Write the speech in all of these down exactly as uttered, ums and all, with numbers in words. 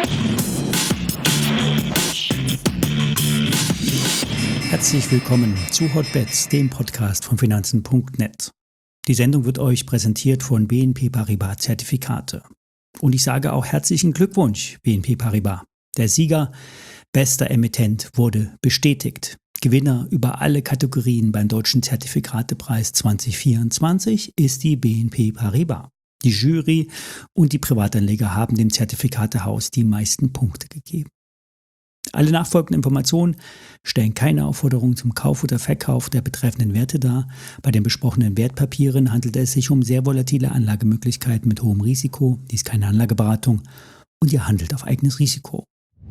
Herzlich willkommen zu Hotbets, dem Podcast von Finanzen Punkt net. Die Sendung wird euch präsentiert von B N P Paribas Zertifikate. Und ich sage auch herzlichen Glückwunsch, B N P Paribas. Der Sieger bester Emittent wurde bestätigt. Gewinner über alle Kategorien beim Deutschen Zertifikatepreis zwanzig vierundzwanzig ist die B N P Paribas. Die Jury und die Privatanleger haben dem Zertifikatehaus die meisten Punkte gegeben. Alle nachfolgenden Informationen stellen keine Aufforderung zum Kauf oder Verkauf der betreffenden Werte dar. Bei den besprochenen Wertpapieren handelt es sich um sehr volatile Anlagemöglichkeiten mit hohem Risiko. Dies ist keine Anlageberatung und ihr handelt auf eigenes Risiko.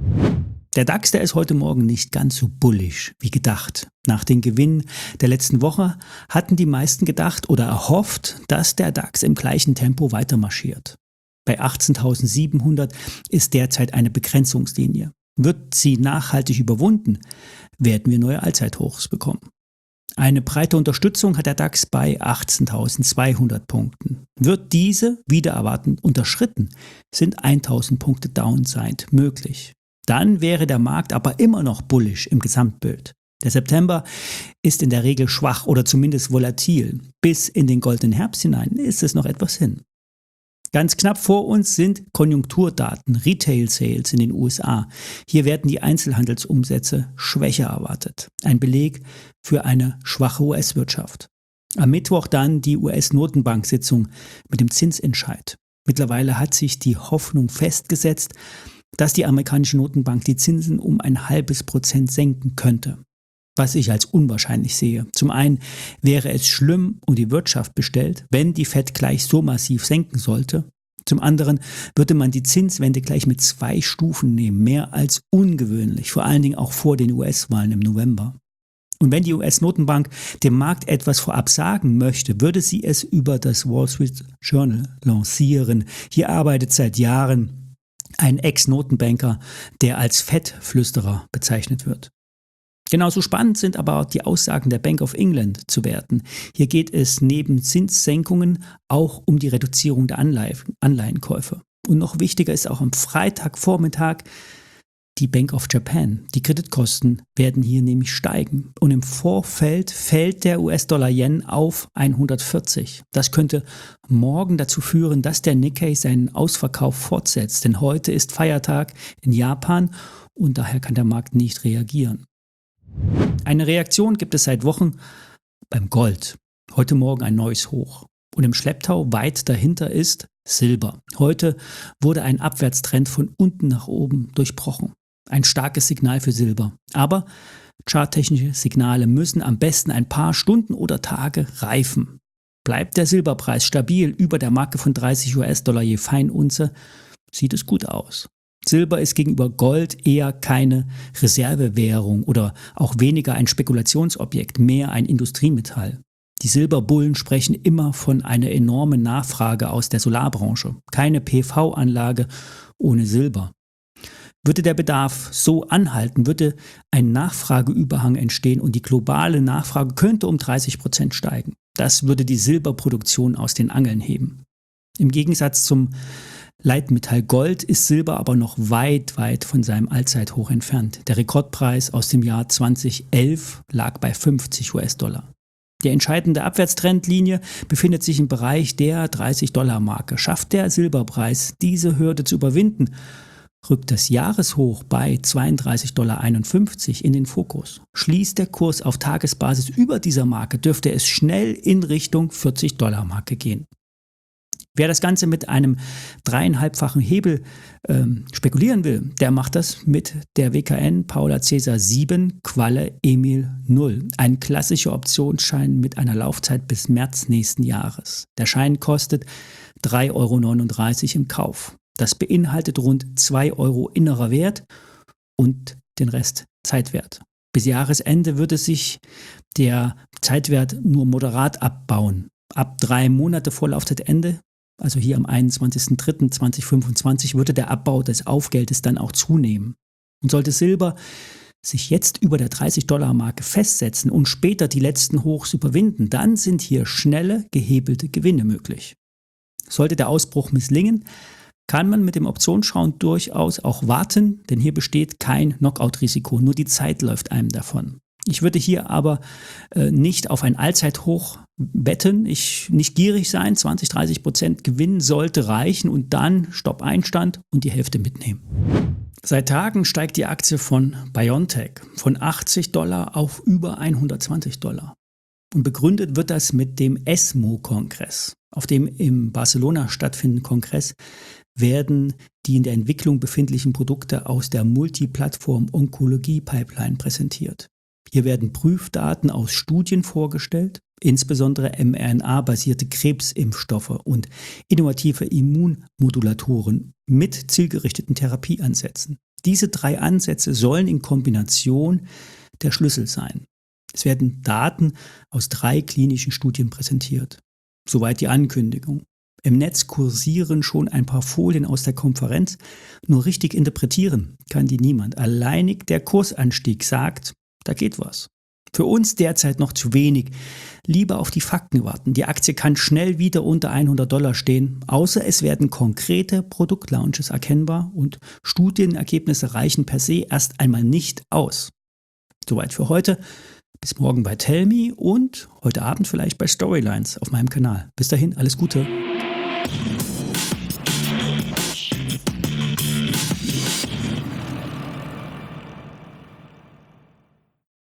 Der DAX, der ist heute Morgen nicht ganz so bullisch wie gedacht. Nach den Gewinnen der letzten Woche hatten die meisten gedacht oder erhofft, dass der DAX im gleichen Tempo weitermarschiert. Bei achtzehntausendsiebenhundert ist derzeit eine Begrenzungslinie. Wird sie nachhaltig überwunden, werden wir neue Allzeithochs bekommen. Eine breite Unterstützung hat der DAX bei achtzehntausendzweihundert Punkten. Wird diese wieder erwartend unterschritten, sind tausend Punkte Downside möglich. Dann wäre der Markt aber immer noch bullish im Gesamtbild. Der September ist in der Regel schwach oder zumindest volatil. Bis in den goldenen Herbst hinein ist es noch etwas hin. Ganz knapp vor uns sind Konjunkturdaten, Retail-Sales in den U S A. Hier werden die Einzelhandelsumsätze schwächer erwartet. Ein Beleg für eine schwache U S-Wirtschaft. Am Mittwoch dann die U S-Notenbank-Sitzung mit dem Zinsentscheid. Mittlerweile hat sich die Hoffnung festgesetzt, dass die amerikanische Notenbank die Zinsen um ein halbes Prozent senken könnte. Was ich als unwahrscheinlich sehe. Zum einen wäre es schlimm um die Wirtschaft bestellt, wenn die Fed gleich so massiv senken sollte. Zum anderen würde man die Zinswende gleich mit zwei Stufen nehmen, mehr als ungewöhnlich, vor allen Dingen auch vor den U S-Wahlen im November. Und wenn die U S-Notenbank dem Markt etwas vorab sagen möchte, würde sie es über das Wall Street Journal lancieren. Hier arbeitet seit Jahren ein Ex-Notenbanker, der als Fed-Flüsterer bezeichnet wird. Genauso spannend sind aber die Aussagen der Bank of England zu werten. Hier geht es neben Zinssenkungen auch um die Reduzierung der Anleihen, Anleihenkäufe. Und noch wichtiger ist auch am Freitagvormittag die Bank of Japan. Die Kreditkosten werden hier nämlich steigen. Und im Vorfeld fällt der U S-Dollar-Yen auf hundertvierzig. Das könnte morgen dazu führen, dass der Nikkei seinen Ausverkauf fortsetzt. Denn heute ist Feiertag in Japan und daher kann der Markt nicht reagieren. Eine Reaktion gibt es seit Wochen beim Gold. Heute Morgen ein neues Hoch. Und im Schlepptau weit dahinter ist Silber. Heute wurde ein Abwärtstrend von unten nach oben durchbrochen. Ein starkes Signal für Silber. Aber charttechnische Signale müssen am besten ein paar Stunden oder Tage reifen. Bleibt der Silberpreis stabil über der Marke von dreißig US-Dollar je Feinunze, sieht es gut aus. Silber ist gegenüber Gold eher keine Reservewährung oder auch weniger ein Spekulationsobjekt, mehr ein Industriemetall. Die Silberbullen sprechen immer von einer enormen Nachfrage aus der Solarbranche. Keine P V-Anlage ohne Silber. Würde der Bedarf so anhalten, würde ein Nachfrageüberhang entstehen und die globale Nachfrage könnte um dreißig Prozent steigen. Das würde die Silberproduktion aus den Angeln heben. Im Gegensatz zum Leitmetall Gold ist Silber aber noch weit, weit von seinem Allzeithoch entfernt. Der Rekordpreis aus dem Jahr zweitausendelf lag bei fünfzig US-Dollar. Die entscheidende Abwärtstrendlinie befindet sich im Bereich der dreißig-Dollar-Marke. Schafft der Silberpreis diese Hürde zu überwinden, rückt das Jahreshoch bei zweiunddreißig Komma einundfünfzig Dollar in den Fokus. Schließt der Kurs auf Tagesbasis über dieser Marke, dürfte es schnell in Richtung vierzig-Dollar-Marke gehen. Wer das Ganze mit einem dreieinhalbfachen Hebel ähm, spekulieren will, der macht das mit der W K N Paula Cäsar sieben Qualle Emil null. Ein klassischer Optionsschein mit einer Laufzeit bis März nächsten Jahres. Der Schein kostet drei Euro neununddreißig im Kauf. Das beinhaltet rund zwei Euro innerer Wert und den Rest Zeitwert. Bis Jahresende würde sich der Zeitwert nur moderat abbauen. Ab drei Monate vor Laufzeitende, also hier am einundzwanzigsten dritten zweitausendfünfundzwanzig, würde der Abbau des Aufgeldes dann auch zunehmen. Und sollte Silber sich jetzt über der dreißig-Dollar-Marke festsetzen und später die letzten Hochs überwinden, dann sind hier schnelle, gehebelte Gewinne möglich. Sollte der Ausbruch misslingen, kann man mit dem Optionsschein durchaus auch warten, denn hier besteht kein Knockout-Risiko, nur die Zeit läuft einem davon. Ich würde hier aber äh, nicht auf ein Allzeithoch wetten, ich nicht gierig sein, zwanzig, dreißig Prozent Gewinn sollte reichen und dann Stopp-Einstand und die Hälfte mitnehmen. Seit Tagen steigt die Aktie von BioNTech von achtzig Dollar auf über hundertzwanzig Dollar. Und begründet wird das mit dem ESMO-Kongress. Auf dem im Barcelona stattfindenden Kongress werden die in der Entwicklung befindlichen Produkte aus der Multiplattform-Onkologie-Pipeline präsentiert. Hier werden Prüfdaten aus Studien vorgestellt, insbesondere mRNA-basierte Krebsimpfstoffe und innovative Immunmodulatoren mit zielgerichteten Therapieansätzen. Diese drei Ansätze sollen in Kombination der Schlüssel sein. Es werden Daten aus drei klinischen Studien präsentiert. Soweit die Ankündigung. Im Netz kursieren schon ein paar Folien aus der Konferenz. Nur richtig interpretieren kann die niemand. Alleinig der Kursanstieg sagt, da geht was. Für uns derzeit noch zu wenig. Lieber auf die Fakten warten. Die Aktie kann schnell wieder unter hundert Dollar stehen, außer es werden konkrete Produktlaunches erkennbar und Studienergebnisse reichen per se erst einmal nicht aus. Soweit für heute. Bis morgen bei Tellme und heute Abend vielleicht bei Storylines auf meinem Kanal. Bis dahin, alles Gute.